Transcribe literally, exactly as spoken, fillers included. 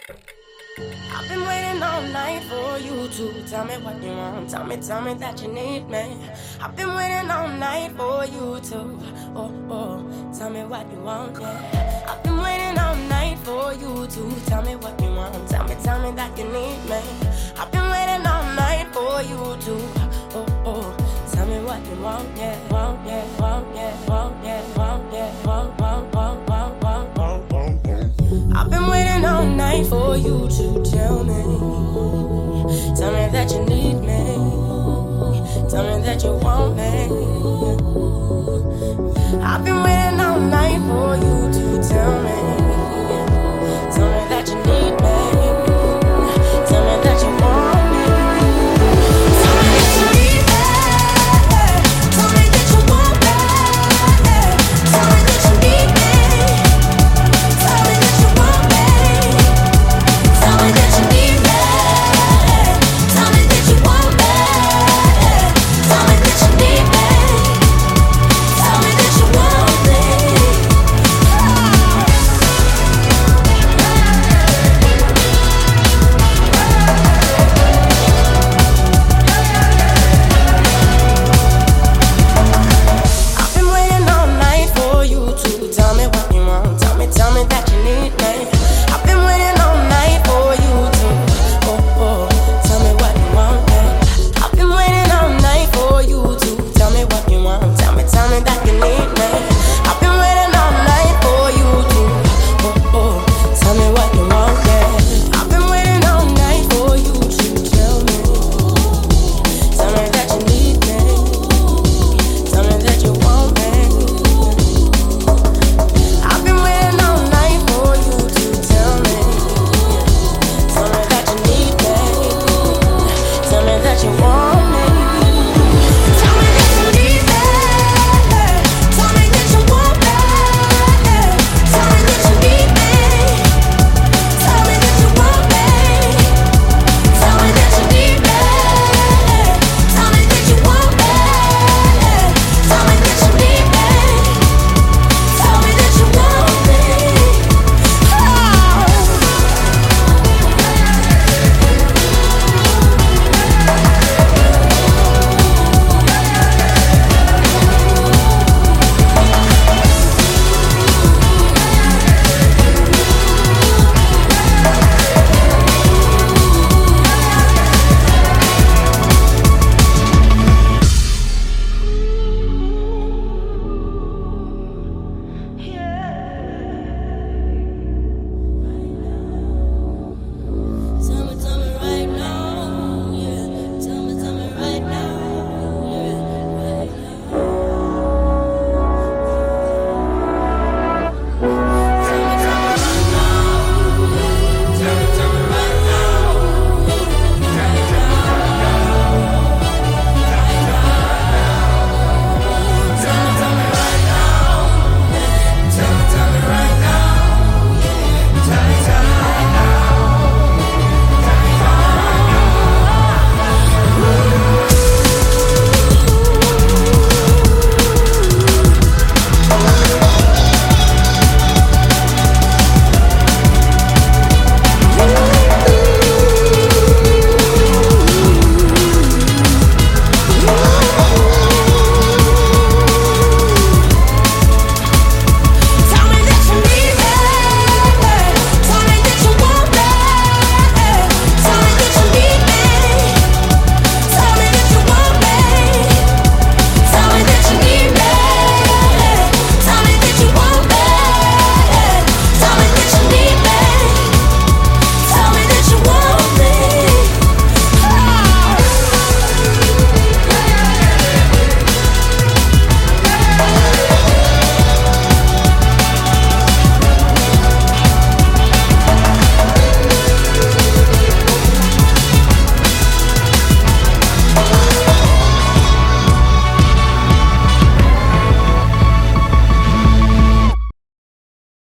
I've been waiting all night for you to tell me what you want. Tell me, tell me that you need me. I've been waiting all night for you to, oh, oh, tell me what you want, yeah. I've been waiting all night for you to tell me what you want. Tell me, tell me that you need me. I've been waiting all night for you to, oh, oh, tell me what you want, yeah. Want, yeah, want, yeah, want, yeah, want, yeah, want, want, want, want, want, want, want, want. I've been waiting all night for you to tell me. Tell me that you need me. Tell me that you want me. I've been waiting all night for you to tell me. Tell me that you need me. Tell me that you want me. Tell me that you need me. Tell me that you want me. Tell me that you need me. Tell me that you want me. Tell me that you need me. Tell me that you want me. Tell me that you need me. Tell me that you want me. I've been waiting all night for you to tell me what you want. Tell me, tell me that you need me. I've been waiting